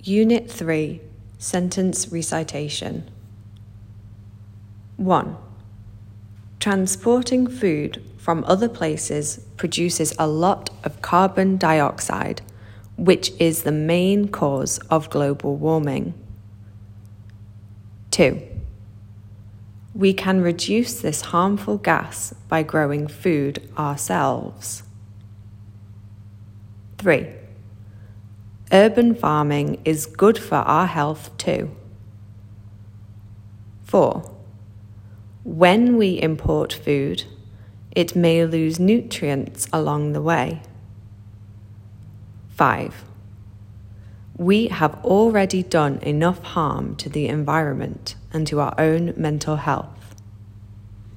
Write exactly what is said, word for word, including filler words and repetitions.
Unit three, Sentence Recitation. one. Transporting food from other places produces a lot of carbon dioxide, which is the main cause of global warming. two. We can reduce this harmful gas by growing food ourselves. three. Urban farming is good for our health too. four. When we import food, it may lose nutrients along the way. five. We have already done enough harm to the environment and to our own mental health.